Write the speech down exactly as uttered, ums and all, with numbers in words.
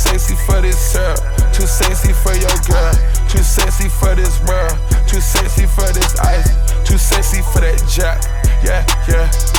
sexy for this syrup, too sexy for your girl, too sexy for this world, too sexy for this ice, too sexy for that jack. Yeah, yeah.